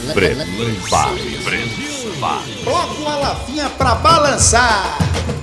Bloco a lafinha pra balançar.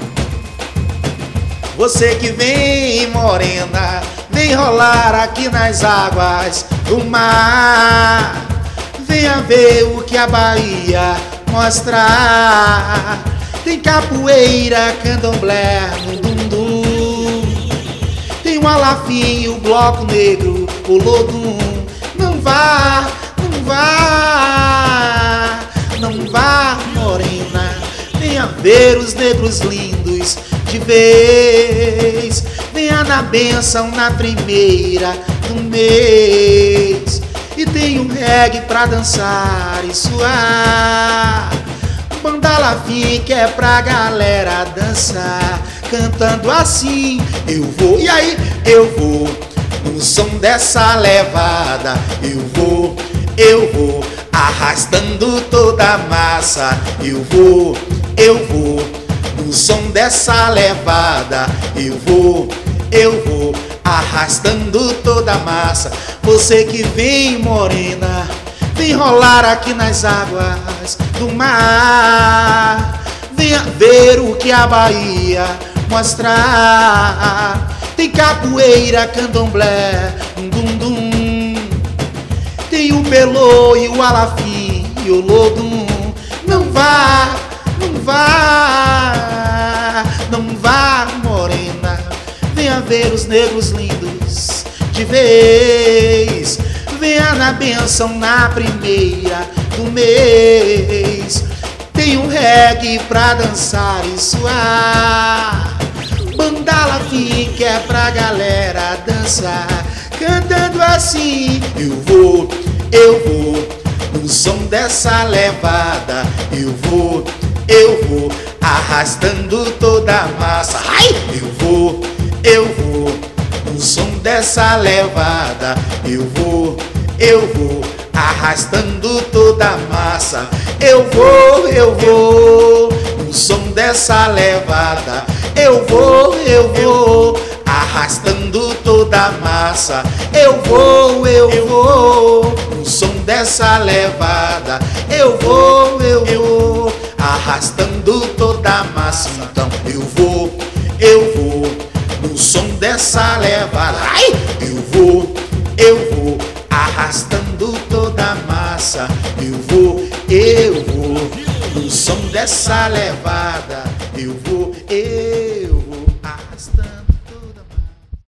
Você que vem morena, vem rolar aqui nas águas do mar. Venha ver o que a Bahia mostra. Tem capoeira, candomblé, mundum. Tem o alafim, o bloco negro, o lodum. Não vá, não vá, não vá, morena. Venha ver os negros lindos de vez. Venha na bênção na primeira do mês. E tem um reggae pra dançar e suar. Banda Lavin que é pra galera dançar. Cantando assim, eu vou. E aí, eu vou no som dessa levada. Eu vou arrastando toda a massa. Eu vou no som dessa levada. Eu vou arrastando toda a massa. Você que vem morena, vem rolar aqui nas águas do mar. Venha ver o que a Bahia mostrar. Tem capoeira, candomblé, dum-dum. Tem o belô e o alafim e o lodum. Não vá, não vá, não vá, morena. Venha ver os negros lindos de vez. Venha na bênção na primeira do mês. Tem um reggae pra dançar e suar. Banda Lavin que é pra galera dançar. Cantando assim, eu vou no som dessa levada. Eu vou arrastando toda a massa. Ai! Eu vou no som dessa levada. Eu vou arrastando toda a massa. Eu vou no som dessa levada. Eu vou arrastando toda a massa. Eu vou no som dessa levada. Eu vou arrastando toda a massa. Então eu vou no som dessa levada. Ai! Eu vou arrastando toda a massa. Eu vou no som dessa levada. Eu vou